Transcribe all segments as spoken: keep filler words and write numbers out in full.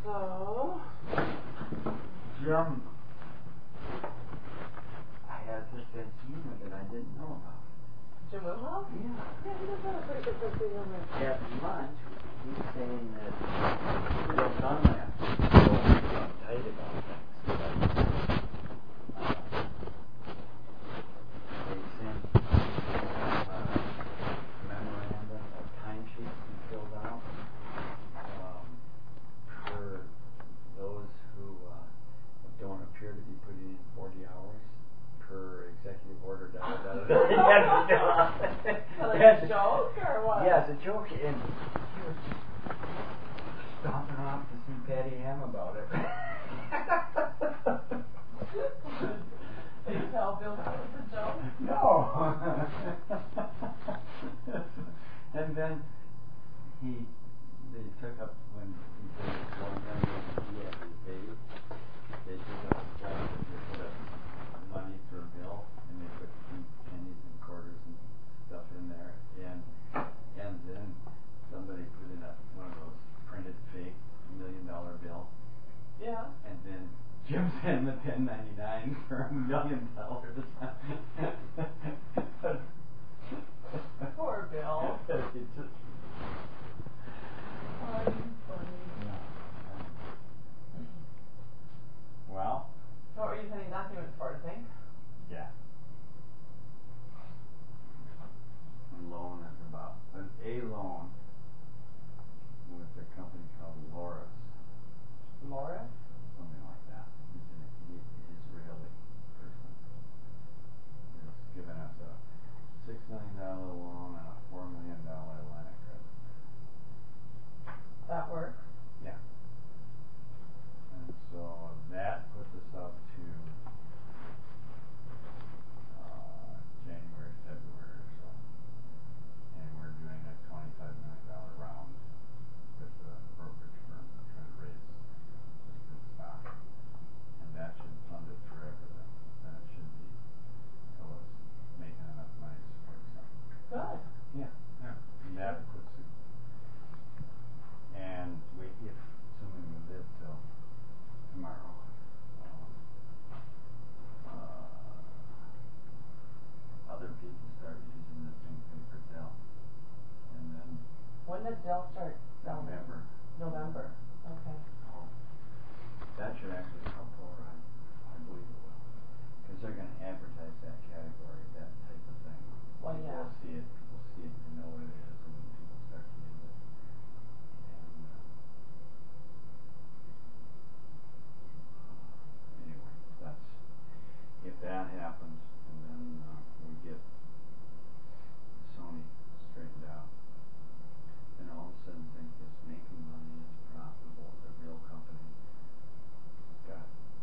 So, Jim, I had this sense humor that I didn't know about. Jim Wilhelm? Yeah. Yeah, he does have a pretty good sense of humor. At lunch, he was saying that Bill Dunlap is so uptight about things. Uh, they sent uh, memorandum of timesheets he filled out um, for those who uh, don't appear to be putting in forty hours per executive order. Da, da, da, da. Like a joke or what? Yeah, it's a joke, and he was just stomping off to see Patty Ham about it. Did you tell Bill that was a joke? No. And then he, they took up when he said he was going down he had his baby. They took up the job and they put up money for Bill, and they put pennies and quarters and stuff in there, and and then somebody put in a, one of those printed fake million dollar bill. Yeah. And then Jim sent him a ten ninety nine for a million dollars. Poor Bill. It's just Funny, funny. yeah. Well. So what were you sending documents for, to think? Yeah. A loan is about an A loan with a company called Loris. Loris? Something like that. He's an Israeli person. He's given us a six million dollar loan and a four million dollar line of credit. That works. Yeah. And so that puts us up to uh, January, February or so. And we're doing a twenty-five million dollar round with a brokerage firm to try to raise listed stock. And that should fund it forever then. Then it should be till it's making enough money to support something. Good. Yeah, yeah. And that puts it, and we, if, assuming we live till tomorrow, um, uh, other people start using the same paper Dell. And then When does Dell start? November. November. Okay. Oh. That should actually help Laura. I believe it will. Because they're going to advertise that category, that type of thing. Well, People yeah. will see it, people see it, they know what it is, and then people start to use it. And uh, anyway, that's, if that happens, and then uh, we get Sony straightened out, then all of a sudden think it's making money, it's profitable, it's a real company. It's got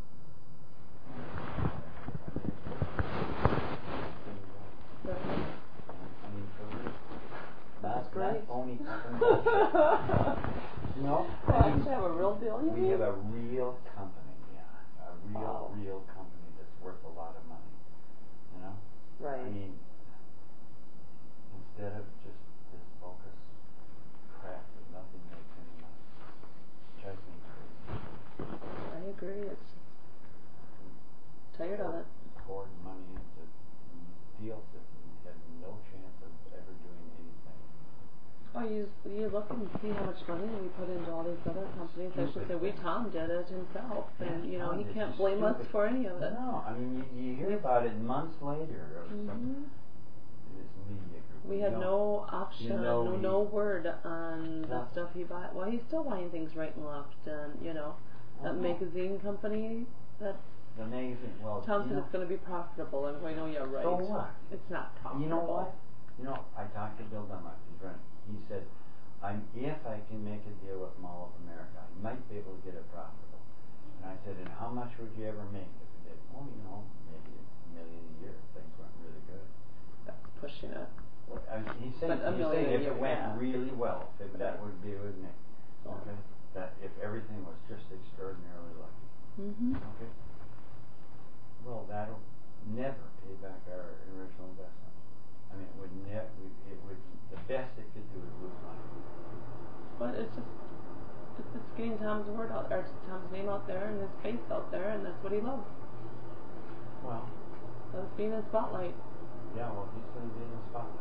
I mean, for real. That's Not, great. not phony company bullshit. You know? Well, I mean, actually have a real deal, you we mean? have a real company, yeah. A real, Wow. real company that's worth a lot of money. You know? Right. I mean, instead of just this focus crap that nothing makes any money. Drives me crazy. I agree. It's tired of it. Poured money into deals that had no chance of ever doing anything. Oh, you you look and see how much money we put into all these other companies. I should say we Tom did it himself, and you know Tom he did can't blame us stupid- for any of it. No, I mean you, you hear about it months later or Mhm. something. This media group. We you had know, no option, you know no, he- no word on the Nothing. stuff he bought. Well, he's still buying things right and left, and you know that Uh-huh. magazine company. That The magazine. Well, Tom you said know, it's going to be profitable, and I know you're right. so what? It's not profitable. You know what? You know, I talked to Bill Dunlap. He's running. He said, "I'm if I can make a deal with Mall of America, I might be able to get it profitable." And I said, "And how much would you ever make if you did?" Well, you know, maybe a million a year if things went really good. That's pushing it. I mean, he's saying, But a he's million saying a if year, it went yeah. really well, if Yeah. that would be with me. Yeah. Okay? That if everything was just extraordinarily lucky. Mhm. Okay? Well, that'll never pay back our original investment. I mean, it would never, it would, the best it could do is lose money. But it's just It's, it's getting Tom's word out, or Tom's name out there and his face out there, and that's what he loves. Well. Loves being in the spotlight. Yeah, well, he's going to be in the spotlight.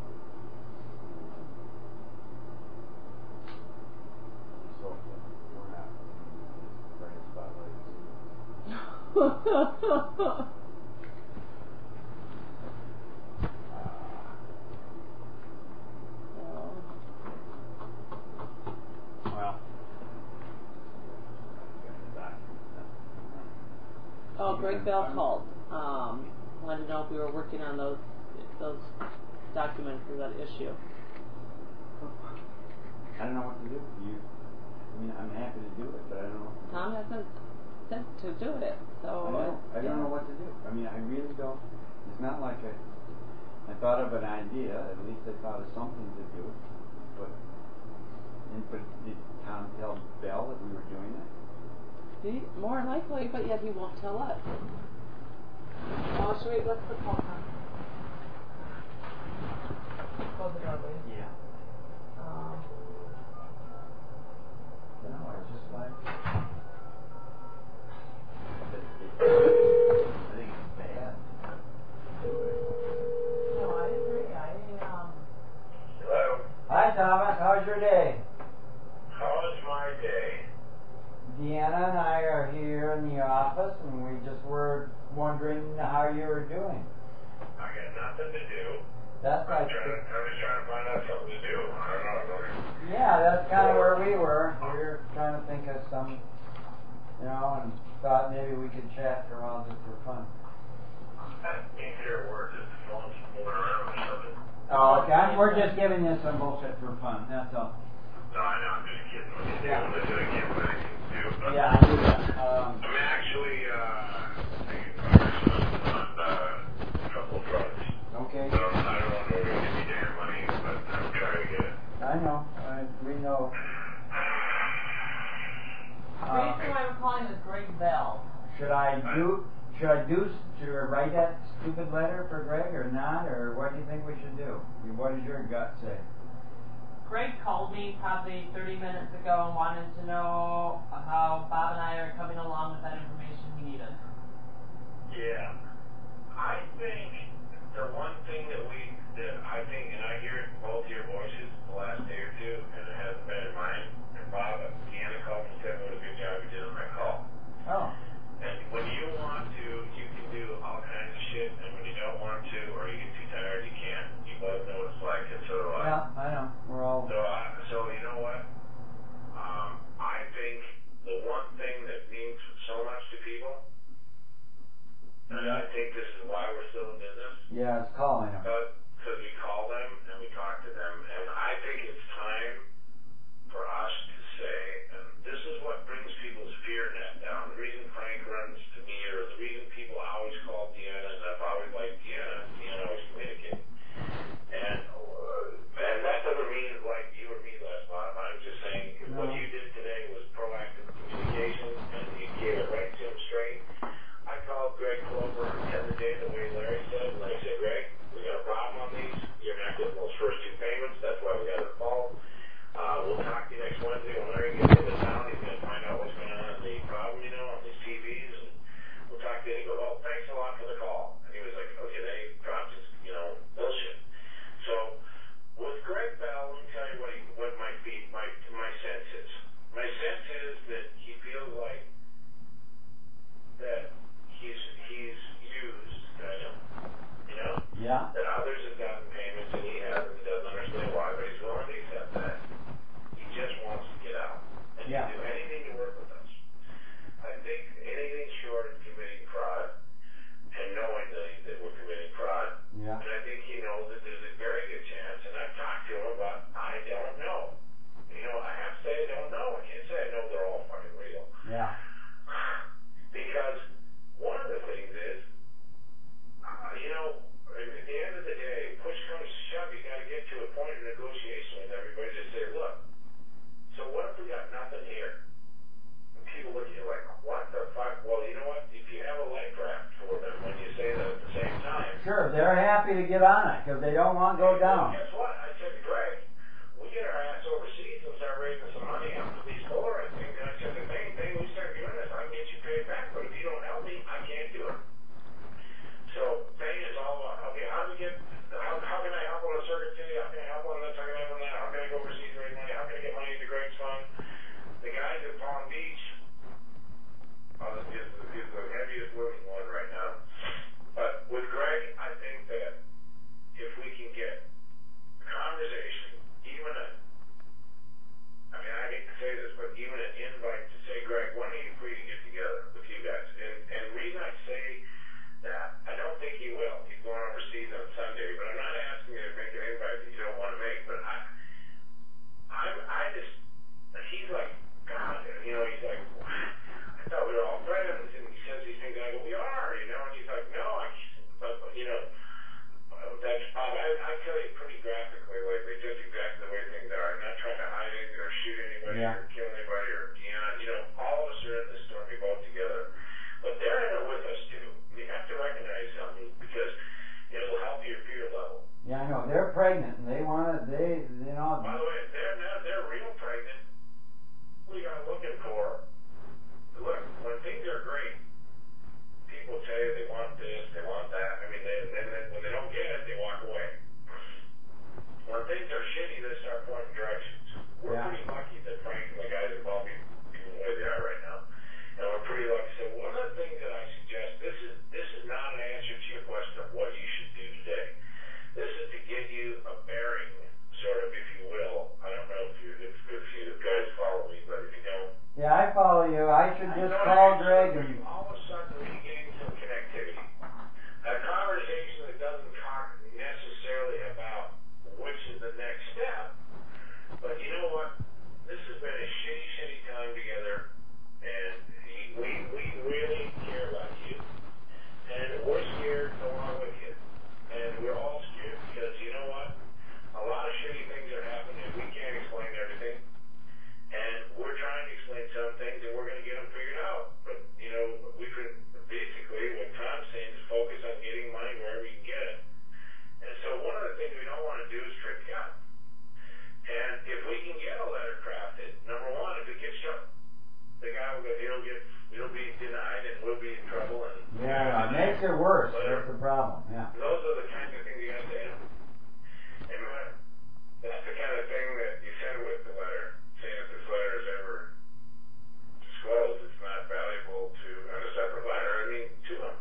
So, we're not in his greatest spotlight. Well. Oh, Greg Bell called. Um, wanted to know if we were working on those those documents for that issue. I don't know what to do. You, I mean, I'm happy to do it, but I don't know. Tom hasn't said to do it, so I know. I don't yeah. know what to do. I mean, I really don't. It's not like I. I thought of an idea. At least I thought of something to do. But, and, but did Tom tell Bell that we were doing it? He, more likely, but yet he won't tell us. Oh, should we, let's put the phone on. Close the door, please. Yeah. Um, No, I just like. I think it's bad. no, I agree. I, um... Hello. Hi, Thomas. How's your day? How's my day? Deanna and I are here in the office, and we just were wondering how you were doing. I got nothing to do. That's I'm, like. trying to, I'm just trying to find out something to do. I don't know. Yeah, that's kind of where we were. We were trying to think of some, you know, and thought maybe we could chat for a while just for fun. I can't hear a word. Just the phone's moving around or something. Oh, okay. I'm, we're just giving you some bullshit for fun. That's all. No, I know. I'm just kidding with you. Yeah. Listen, I can't put anything to do. But Yeah, I do that. Um, I'm actually uh, making progress on uh, a couple of fronts. okay. I don't, I don't know if it's going to be damn money, but I'm trying to get it. I know. I, we know. The reason why we're calling is Greg Bell. Should I do? Should I do? Should I write that stupid letter for Greg or not? Or what do you think we should do? What does your gut say? Greg called me probably thirty minutes ago and wanted to know how Bob and I are coming along with that information he needed. Yeah. I think the one thing that we, that I think, and I hear it in both your voices the last day or two, and it hasn't been in mine, and Bob, Deanna called me and said what a good job you did on that call. Oh. And when you want to, you can do all kinds of shit, and when you don't want to, or you get too tired, you can't. You both know what it's like, and so do I. Yeah, I know. We're all. So, I, so you know what? Um, I think the one thing that means so much to people, and I think this is why we're still in business. Yeah, it's calling them. Because we call them and we talk to them, and I think it's time for us to say, and this is what brings people's fear net down. The reason Frank runs to me, or the reason people always call Deanna, and I've always liked Deanna, Deanna always communicates. And uh, and that doesn't mean like you or me, Les Bob. I'm just saying No. what you did today was proactive communication, and you gave it right to him straight. I called Greg Clover the other day the way Larry said, and I said, Greg, we got a problem on these. You're not getting those first two payments. That's why we got a call. Uh, we'll talk to you next Wednesday when Larry gets into town. He's going to find out what's going on in the problem, you know, on these T Vs, and we'll talk to you. And he goes, well, thanks a lot for the call. And he was like, okay, then he dropped his, you know, bullshit. So with Greg Bell, let me tell you what he, what my feed, my my sense is. My sense is that he feels like that he's he's used, kind of, you know. Yeah. That others have gotten payments and he hasn't. He doesn't understand why, but he's willing to accept that. He just wants to get out and Yeah. do anything to work with us. I think anything short of committing fraud and knowing that, he, that we're committing fraud. Yeah. And I think he knows that there's a very good chance, and I've talked to him about, I don't know. You know, I have to say I don't know. I can't say I know they're all fucking real. Yeah. Because one of the things is, uh, you know, at the end of the day, push comes to shove, you got to get to a point of negotiation with everybody to say, look, so what if we got nothing here? And people look at you like, what the fuck? Well, you know what? If you have a life raft for them when you say that at the same time. Sure, they're happy to get on it because they don't want to go down. Guess what? I said to Greg, we get our ass overseas and start raising some money after these four. yeah. or kill anybody, or Deanna, you know, all of us are in this stormy boat together. But they're in it with us too. You have to recognize something because it'll help your fear level. Yeah, I know. They're pregnant and they want to, they, you know. By the way, if they're not, they're real pregnant, what you got looking for? Look, when things are great, people tell you they want this, they want that. I mean, they, then they, when they don't get it, they walk away. When things are shitty, they start pointing directions. We're yeah. pretty lucky that Frank and the guys involved me being the way they are right now. And we're pretty lucky. So one of the things that I suggest, this is this is not an answer to your question of what you should do today. This is to get you a bearing, sort of, if you will. I don't know if you if, if you guys follow me, but if you don't. Yeah, I follow you. I should just I call Greg. And... all of a sudden, we're getting some connectivity. A conversation that doesn't talk necessarily about which is the next step, but you know what? This has been a shitty, shitty time together, and we we really care about you, and we're scared along with you, and we're all scared because you know what? A lot of shitty things are happening, and we can't explain everything, and we're trying to explain some things, and we're going to get them figured out. But you know, we can basically what Tom's saying is focus on getting money wherever you can get it. And so one of the things we don't want to do is trip you up. And if we can get a letter crafted, number one, if it gets shown, the guy will get, it'll get, it'll be denied, and we'll be in trouble. And yeah, it makes it worse. That's the problem. Yeah. Those are the kinds of things you got to say to them. And uh, that's the kind of thing that you send with the letter, saying if this letter is ever disclosed, it's not valuable to on a separate letter. I mean, to him.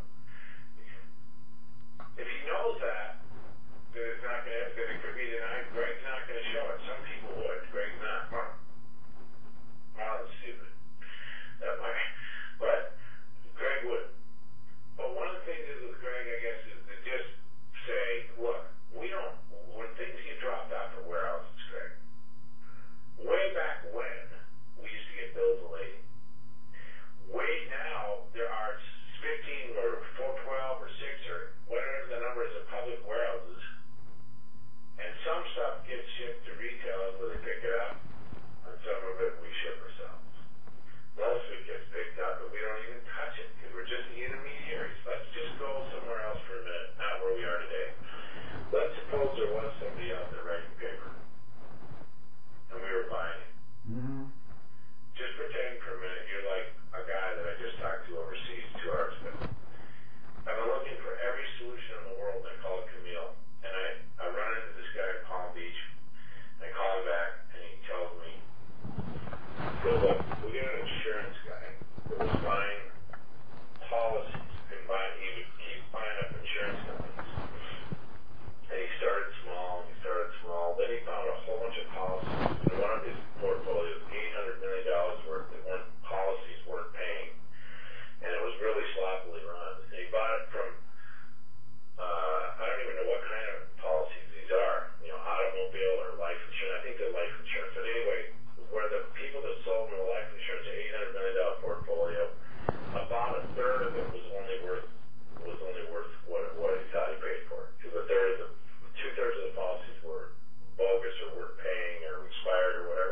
If he knows that. That it's not going to, that it could be denied. Greg's not going to show it. Some people would. Greg's not. Mark. Marlon's stupid. That way. But Greg would. But one of the things is with Greg, I guess, is to just say, look, we don't, when things get dropped off at warehouses, Greg, way back when, we used to get bills of lading. Way now, there are fifteen or four twelve or six or whatever the number is of public warehouses. And some stuff gets shipped to retailers where they pick it up, and some of it we ship ourselves. Most of it gets picked up, but we don't even touch it because we're just the intermediaries. Let's just go somewhere else for a minute, not where we are today. Let's suppose there was somebody out there writing paper, and we were buying it. Mm-hmm. Just pretend for a minute you're like a guy that I just talked to overseas two hours ago. I've been looking for every solution in the world, and I call it Camille. And I, I run into this guy in Palm Beach, and I call him back, and he tells me, he goes, look, we got an insurance guy that was buying policies, and buying, he would keep buying up insurance companies. And he started small, and he started small, then he found a whole bunch of policies in one of his portfolios, eight hundred million dollars worth that weren't, policies weren't paying. And it was really sloppily run. And he bought it from Uh, I don't even know what kind of policies these are, you know, automobile or life insurance. I think they're life insurance. But anyway, where the people that sold them the life insurance, an eight hundred million dollars portfolio, about a third of it was only worth was only worth what what he thought he paid for it. Because a third of the two thirds of the policies were bogus or weren't paying or expired or whatever.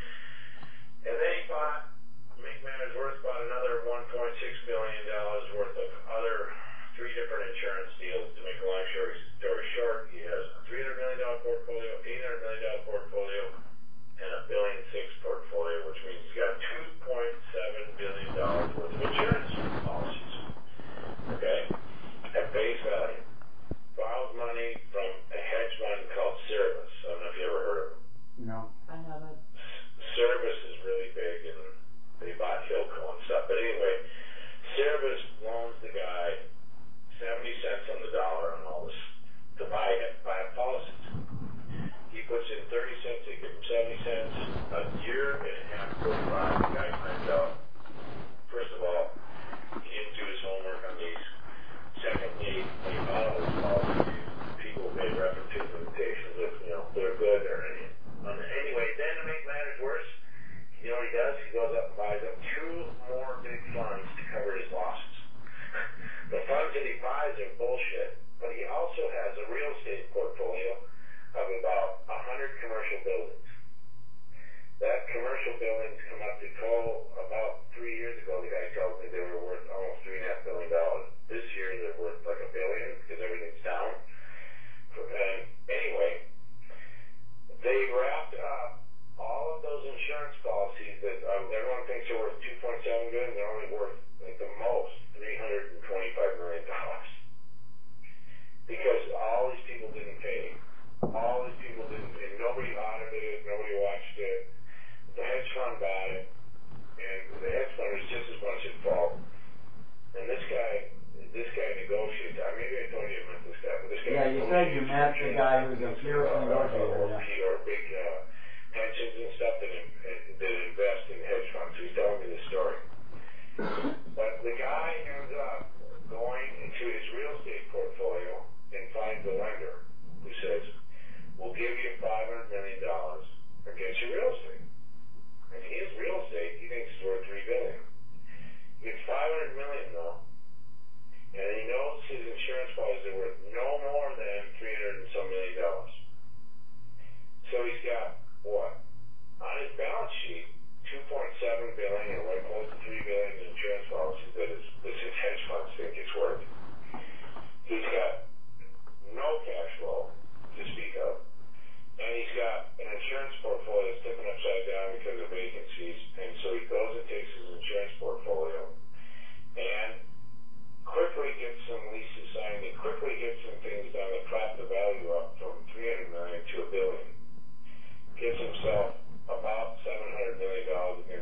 And then he bought, make matters worse, bought another one point six billion dollars worth of other. Three different insurance deals. To make a long story, story short, he has a three hundred million dollars portfolio, eight hundred million dollars portfolio, and a billion six portfolio, which means he's got two point seven billion dollars worth of insurance policies. Okay? At face value. Borrows money from a hedge fund called Service. I don't know if you ever heard of them. No. I haven't. Service is really big, and they bought Hilco and stuff. But anyway, Service loans the guy seventy cents on the dollar on all this to buy buy policies. He puts in thirty cents, they give him seventy cents. A year and a half goes by, the guy finds out, first of all, he didn't do his homework on these. Secondly, when he bought all those policies, people made representations of, you know, they're good or anything. Anyway, then to make matters worse, you know what he does? He goes up and buys up two more big funds to cover his losses. The funds that he buys are bullshit, but he also has a real estate portfolio of about one hundred commercial buildings. That commercial building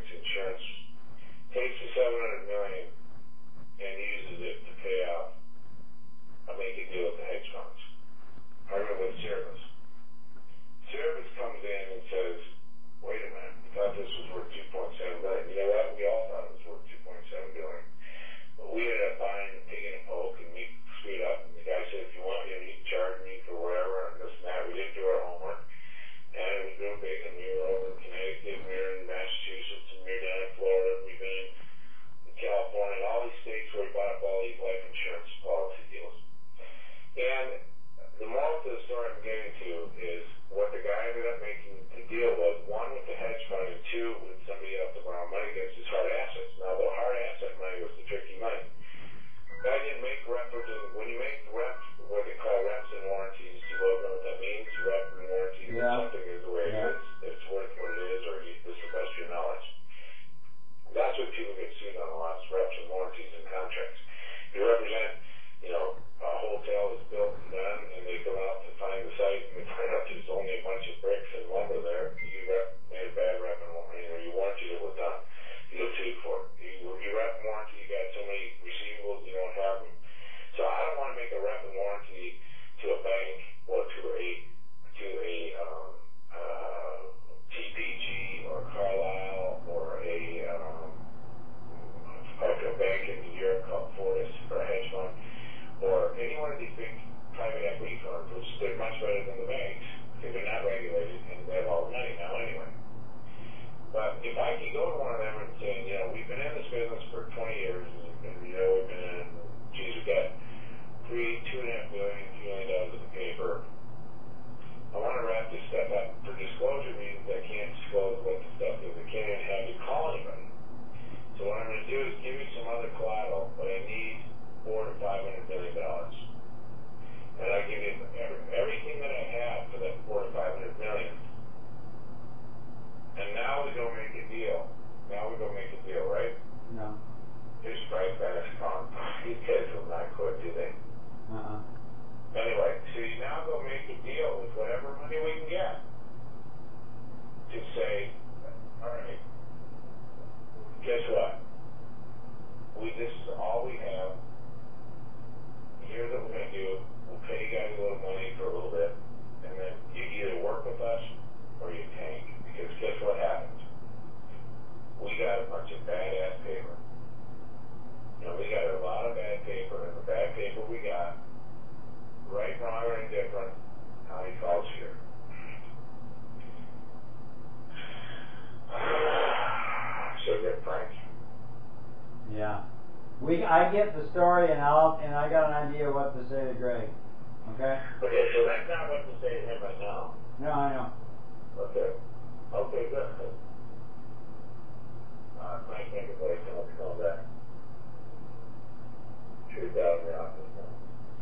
insurance, takes the seven hundred million and uses it to pay off, I make a deal with the hedge funds. I remember with Service. Service comes in and says, wait a minute, we thought this was worth two point seven billion dollars. You know what? We all thought it was worth two point seven billion dollars. But we ended up buying, taking a poke, and we screwed up. And the guy said, if you want, you know, you can charge me for whatever, and this and that. We didn't do our homework. And we grew big, and we were over in Connecticut, and we were in Massachusetts, and we were down in Florida, and we've been in California, and all these states where we bought up all these life insurance policy deals. And the moral to the story I'm getting to is what the guy ended up making the deal was, one with the hedge fund, and two with somebody else to borrow money against his hard assets. Now, the hard asset money was the tricky money. The guy didn't make reps, and when you make reps, what they call reps and warranties, you both know what that means, rep and warranties, Yeah. if something is the way it Yeah. is, it's worth what it is, or you, this is the best of your knowledge. That's what people get sued on a lot, is reps and warranties and contracts. You represent, you know, a hotel is built and done, and they come out to find the site, and they find out there's only a bunch of bricks and lumber there. You rep, made a bad rep and warranty, or you warranted it was done. You get sued for it. You, you rep and warranty, you got so many receivables, you don't have them. So I don't want to make a rep and warranty to a bank or to a to a um, uh, T P G or Carlyle or a um, like a bank in Europe called Fortis or a hedge fund, or any one of these big private equity firms, which they're much better than the banks because they're not regulated and they have all the money now anyway. But if I could go to one of them and say, you know, we've been in this business for twenty years, and you know, we've been in it, geez, we've got three, two and a half billion, three million dollars of the paper. I want to wrap this stuff up for disclosure reasons. I can't disclose what the stuff is. I can't even have you call anybody. So what I'm going to do is give you some other collateral, but I need four to five hundred million dollars, and I give you every, everything that I have for that four to five hundred million. And now we go make a deal. Now we go make a deal, right? No. Here's Frank Venice calling. These guys will not quit, do they? Uh-uh. Anyway, so you now go make a deal with whatever money we can get to say, all right, guess what? We this is all we have. Here's what we're going to do. We'll pay you guys a little money for a little bit, and then you either work with us or you tank. Because guess what happens? We got a bunch of badass paper. You know, we got a lot of bad paper, and the bad paper we got, right, wrong, or indifferent, how he calls here. So good, Frank. Yeah. We, I get the story, and I'll, and I got an idea what to say to Greg. Okay? Okay, so that's not what to say to him right now. No, I know. Okay. Okay, good. Uh, Frank, make a voice, and I'll be calling back. Sure, he's out in the office now.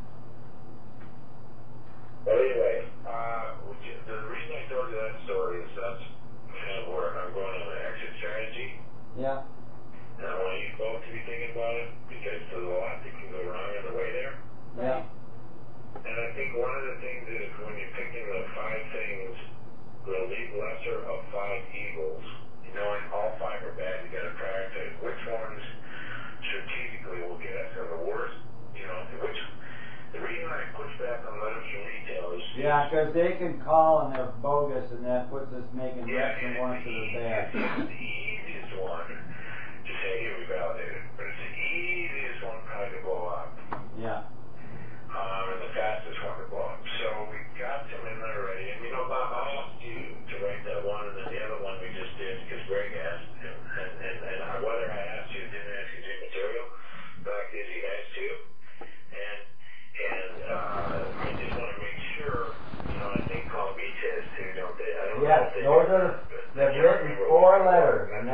But anyway, uh, would you, the reason I told you that story is that's kind of where I'm going on an exit strategy. Yeah. And I want you both to be thinking about it because there's a lot that can go wrong on the way there. Yeah. And I think one of the things is when you're picking the five things, the lesser of five evils, you know, and all five are bad, you got to prioritize which ones strategically will get us in the worst, you know, which, the reason I push back on letters from retailers. Yeah, because they can call and they're bogus, and that puts us making Yeah, reps and warrants that are bad. It's the easiest one to say, here we validate it, but it's the easiest one probably to blow up. Yeah. Um, and the fastest one to blow up. So we've got some in there already. And you know, Bob, I asked you to write that one, and then the other one we just did because Greg asked, and, and, and, and I, whether I asked you or didn't ask you to do material, the fact is he has to. And and uh, I just want to make sure, you know, I think Palm Beach has too, don't they? I don't Yes, know if they those do. are, they've written four letters, and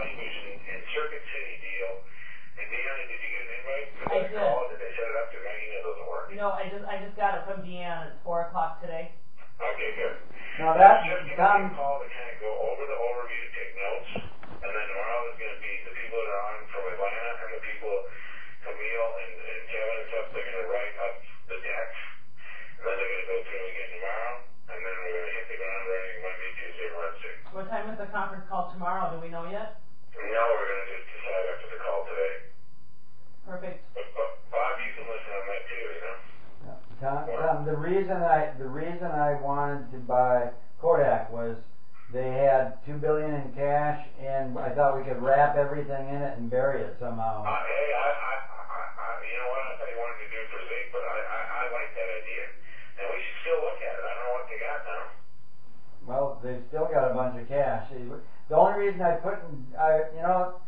Value Vision and Circuit City deal. And Deanna, did you get an invite? I did. Call? Did they set it up? Because my email doesn't work. No, I just I just got it from Deanna. It's four o'clock today. Okay, good. Now that, Just give me Tom, a call to kind of go over the overview, take notes, and then tomorrow is going to be the people that are on from Atlanta and the people, Camille and, and Kevin and stuff, they're going to write up the decks, and then they're going to go through it again tomorrow, and then we're going to hit the ground running Monday, Tuesday, Wednesday. What time is the conference call tomorrow? Do we know yet? No, we're going to just decide after the call today. Perfect. But, but Bob, you can listen on that too, you know? Tom, Tom, the reason I the reason I wanted to buy Kodak was they had two billion in cash, and I thought we could wrap everything in it and bury it somehow. Uh, hey, I, I, I, I, you know what? I thought you wanted to do it for Zeke, but I, I, I like that idea, and we should still look at it. I don't know what they got now. Well, they've still got a bunch of cash. The only reason I put, in, I you know,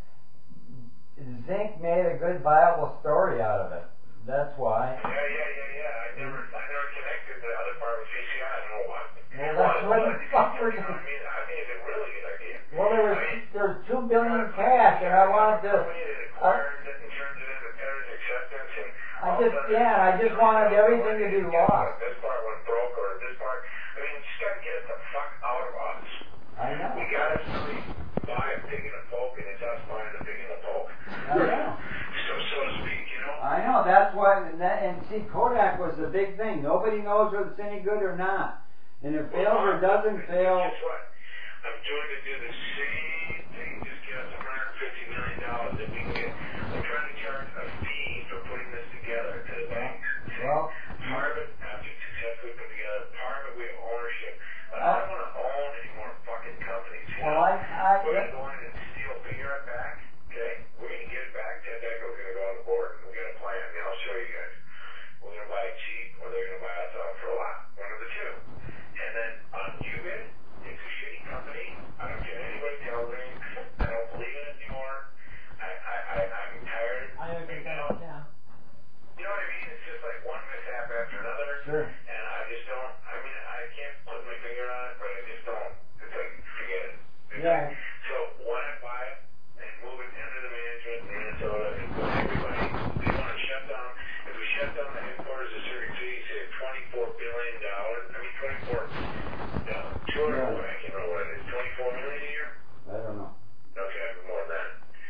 Zink made a good viable story out of it. That's why. Yeah, yeah, yeah, yeah. I never, I never connected the other part with V C I. I don't know why. Well, that's what the fuck we're I mean, I think it's a really good idea. Well, there was I mean, there's two billion in cash, and I wanted to. Somebody that acquires it and turns it into debtor's acceptance, and I all of a just, sudden, yeah, I just wanted everything to be lost. This part went broke, or this part. I mean, you just got to get it the fuck out of us. I know. We got to really buy a pig in a poke, and it's us buying the pig in the poke. I know. So, so to speak, you know. I know. That's why, and, that, and see, Kodak was the big thing. Nobody knows whether it's any good or not. And it fails or doesn't fail. Guess what? I'm doing to do the same thing. Just get us one hundred fifty million dollars that we can get. I'm trying to charge a fee for putting this together to the banks. Well, part of it, after it's successfully put together, part of it we have ownership. But I Uh, don't want to own any more fucking companies. You well, know? I, I, We're going to go in and steal figure it back. Okay? We're going to get it back. Ted Deco's going to go on the board. And we got a plan. And I'll show you guys. We're going to buy it cheap, or they're going to buy us out for a lot. One of the two. And then on Qubit, it's a shitty company. I don't care what anybody tells me. I don't believe in it anymore. I, I, I, I'm tired. I agree with that. Yeah. You know what I mean? It's just like one mishap after another. Sure. And I just don't, I mean, I can't put my finger on it, but I just don't. It's like, forget it. It's Yeah. like, so why not buy it and move it under the management in Minnesota and put everybody, they want to shut down, if we shut down the headquarters of Circuit City, save twenty-four billion dollars, I mean, twenty-four, no, two hundred, Yeah. I can't remember what it is, twenty-four million a year? I don't know. Okay, more than that.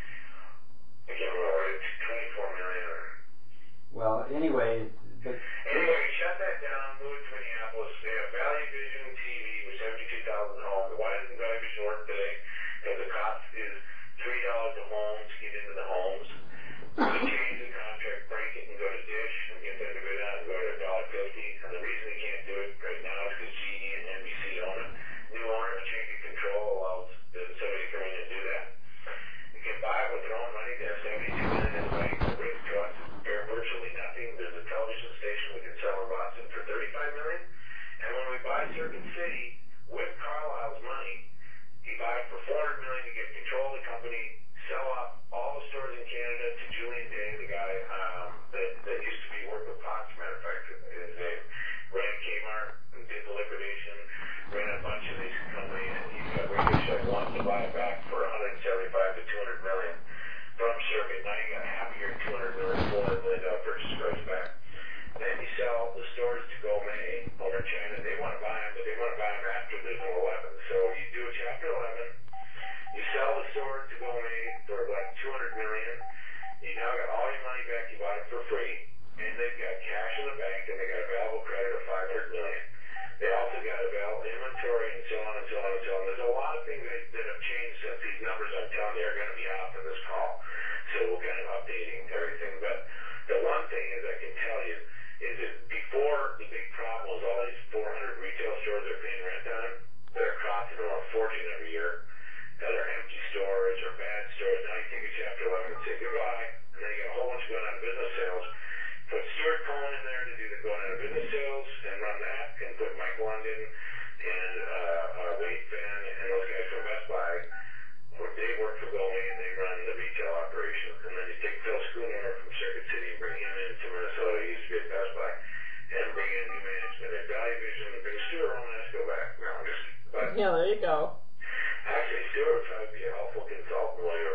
I can't remember what it is, twenty-four million or. Well, anyway, but Anyway, shut that down, move it to Minneapolis. They have Value Vision T V with seventy-two thousand homes. Why doesn't Value Vision work today? Because the cost is three dollars a home to get into the homes. We change the contract, break it, and go to Dish and get them to go down and go to one dollar fifty. And the reason they can't do it right now is because G E and N B C own it. New owner of change of control allows somebody to come in and do that. You can buy it with their own money. They have seventy-two million in the bank. The risk to us is very virtually nothing. There's a television station we can sell in Boston for thirty-five million dollars. And when we buy Circuit City with Carlisle's money, he buy it for four hundred million dollars to get control of the company, sell off all the stores in Canada to Julian Day, the guy um, that, that used to be work with Potts, matter of fact, his name. Ran Kmart and did the liquidation, ran a bunch of these companies, and he's got Radio Shack wants to buy it back for one hundred seventy-five to two hundred million from Circuit. Now you got half of your two hundred million, four hundred million dollar purchase price back. Then you sell the stores to Gourmet over in China. They want to buy them, but they want to buy them after there's no eleven. So you do a chapter eleven. You sell the stores to Gourmet for like two hundred million. You now got all your money back. You bought it for free, and they've got cash in the bank, and they got available credit of five hundred million. They also got available inventory and so on and so on and so on. There's a lot of things that, that have changed since these numbers I'm telling you are going to be off in this call. So we're kind of updating everything. But the one thing is I can tell you is that before the big problem was all these four hundred retail stores they're paying rent on that are costing them a fortune every year, that are empty stores or bad stores. Now you take a chapter eleven and say goodbye, and then you got a whole bunch going out of business sales. Put Stuart Cohen in there to do the going out of business sales and run that, and put Mike London and uh, uh, Wade Fenn and those guys from Best Buy. They work for Gourmet and they run the retail operations. And then you take Phil Schooner from Circuit City and bring him into Minnesota. He used to be at Best Buy, and bring in new management at Value Vision and bring Stuart Romanesco back. No, I'm just, but Yeah, there you go. actually, Stuart would probably be a helpful consultant while you're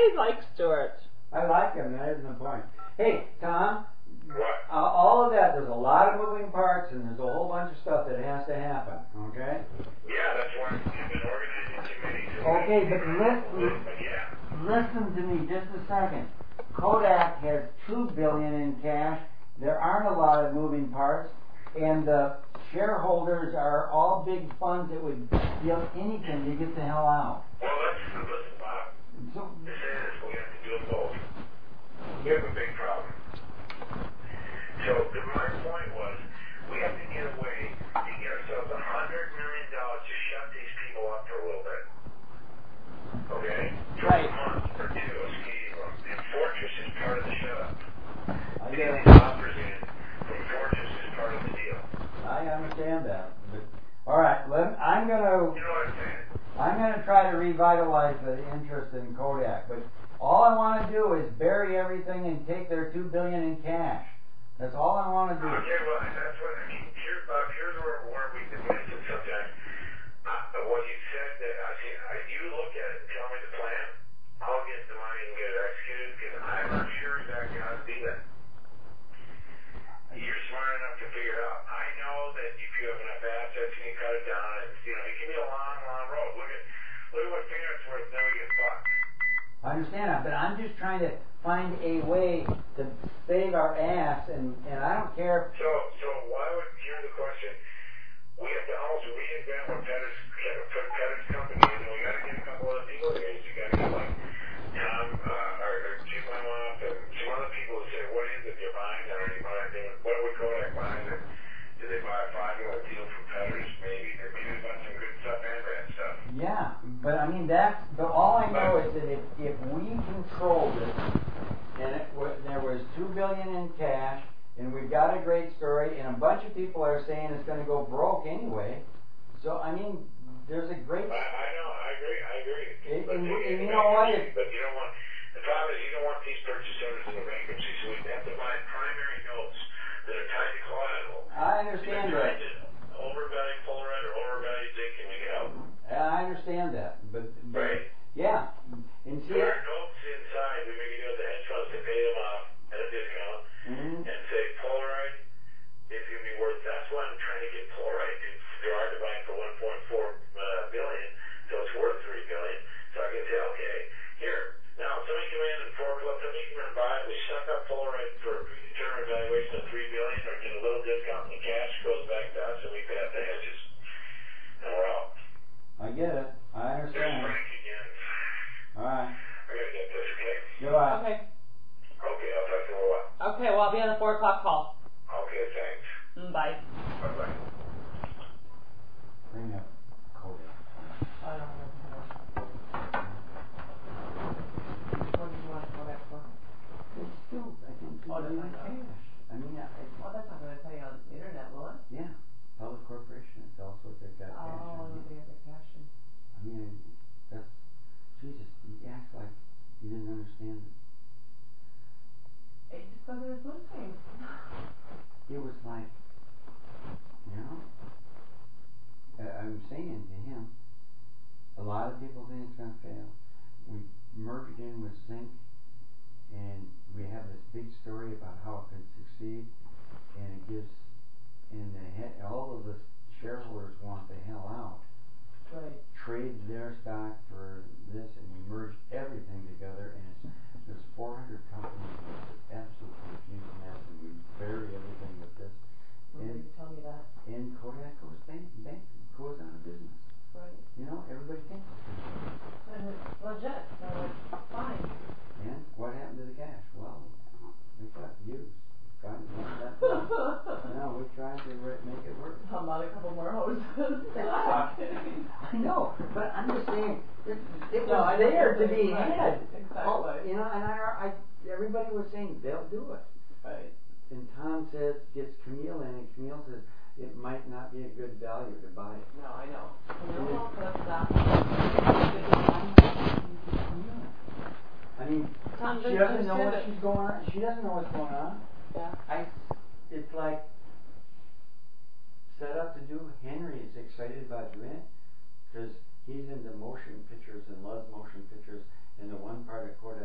Everybody likes Stuart. I like him, that isn't the point. Hey, Tom, What? uh, all of that, there's a lot of moving parts and there's a whole bunch of stuff that has to happen, okay? Yeah, that's why you've been organizing committees. Okay, but listen, But yeah. listen to me just a second. Kodak has two billion in cash. There aren't a lot of moving parts, and the shareholders are all big funds that would give anything to get the hell out. Well, let's listen, Bob. So, To say this, we have to do them both. We have a big problem. So the, my point was, we have to get a way to get ourselves a hundred million dollars to shut these people up for a little bit. Okay? For Right. a month or two, excuse me. And Fortress is part of the shut up. I We get need it. these offers in from Fortress is part of the deal. I understand that. But, all right, let, I'm gonna. You know what I'm saying? I'm going to try to revitalize the interest in Kodak, but all I want to do is bury everything and take their two billion in cash. That's all I want to do. Okay, well, that's what I mean. Here, Bob, here's where, where we can miss it sometimes. Uh, what you said, that I see, I, you look at it and tell me the plan, I'll get the money and get it executed, because I'm not sure exactly how to do that. You're smart enough to figure it out. I know that if you have enough assets and you cut it down, it's, you know, it can be a long, long road. Look at, look at what Parents worth, then we get fucked. I understand that, but I'm just trying to find a way to save our ass, and, and I don't care. So, so why would, here's the question, we have to almost reinvent what Pettis, Pettis company is, and we got to get a couple other people here. You got to get like Tom, uh, or, or Jim Lemoff, and some other people who say, what is it you're buying, or you buy anything, what would Kodak buy? Did they buy a five-year-old deal from Pettis? Maybe, maybe they bought some good stuff and bad stuff. Yeah, but I mean, that's, but all I know is that if, if we controlled it, and it was, there was two billion in cash, and we've got a great story, and a bunch of people are saying it's going to go broke anyway. So I mean, there's a great. I, I know, I agree, I agree. And, but, and, you, and you know what? If, but you don't want. The problem is you don't want these purchase orders in the bankruptcy, so we have to buy primary notes that are tied to collateral. I understand that. that. Overvalued Polaroid or overvalued zinc, and you get out. I understand that, but, but Right. yeah, and see. Put our notes inside. We make a deal with the hedge funds to pay them off at a discount, Mm-hmm. and say Polaroid is going to be worth. That's why I'm trying to get Polaroid. It's they're hard to buy for one point four uh, billion, so it's worth three billion. So I can say, okay, here now somebody come in and foreclose. Somebody come in and buy it. We suck up Polaroid for a predetermined valuation of three billion, or get a little discount in the cash, goes back to us, and we pay out the hedges, and we're out. I get it. I There's understand. Frank again. All right. I gotta get this, okay? Goodbye. Okay. Okay, I'll talk to you in a while. Okay, well, I'll be on the four o'clock call. Okay, thanks. Mm, Bye. Bye bye. Bring up Kodak. I don't know. What do you want to call that for? It's still, I think, Oh, two billion that's not in cash. I mean, I, Well, that's not going to tell you on the internet, will it? yeah, public corporation. It's also they've got cash. Oh, in it. they have the cash in. I mean, that's Jesus. He acts like he didn't understand it. It just goes to this one thing. It was like, you know, I, I'm saying to him, a lot of people think it's going to fail. We merged in with Zinc, and we have this big story about how it can succeed, and it gives, and the he- all of the shareholders want the hell out. Right. Trade their stock for this, and we merged everything together, and it's there's four hundred companies, and it's absolutely huge mess, and we bury everything with this. Well, And, you tell me that. and Kodak goes bank, bank goes out of business. Right. You know, everybody thinks it's business. And it's legit, so it's fine. And what happened to the cash? Well, we got used. Trying to make that work. No, we tried to re- make it work. I'm not a couple more hoses. I know, but I'm just saying, it, it No, I was know there to what be you're saying. had. Exactly. Oh, you know, and I, I, everybody was saying they'll do it. Right. And Tom says, gets Camille in, and Camille says, it might not be a good value to buy it. No, I know. No, well, that's that. I mean, Tom she doesn't doesn't know understand what it. she's going on. She doesn't know what's going on. Yeah. I, it's like set up to do. Henry is excited about doing it because he's into motion pictures and loves motion pictures, and the one part of Kodak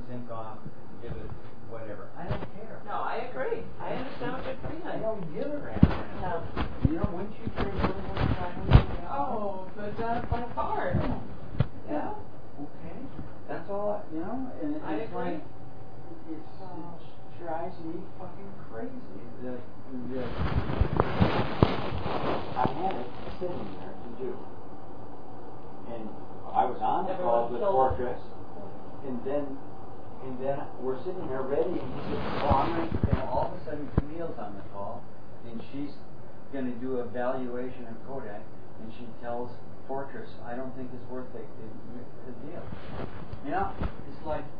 sync off, give it whatever. I don't care. No, I agree. I understand what you're saying. I don't give a crap. No. You know, wouldn't you pay more than one time? Oh, but not by far. Yeah. Okay. That's all. I, you know, and I it's agree. like it's, it drives me fucking crazy. The, the, I had it sitting there to do, and I was on the call Everyone with still- Fortress, and then and then we're sitting there ready, and he says, "Oh, I'm going to." And all of a sudden, Camille's on the call, and she's going to do a valuation of Kodak, and she tells Fortress, "I don't think it's worth the, the, the deal." You know, it's like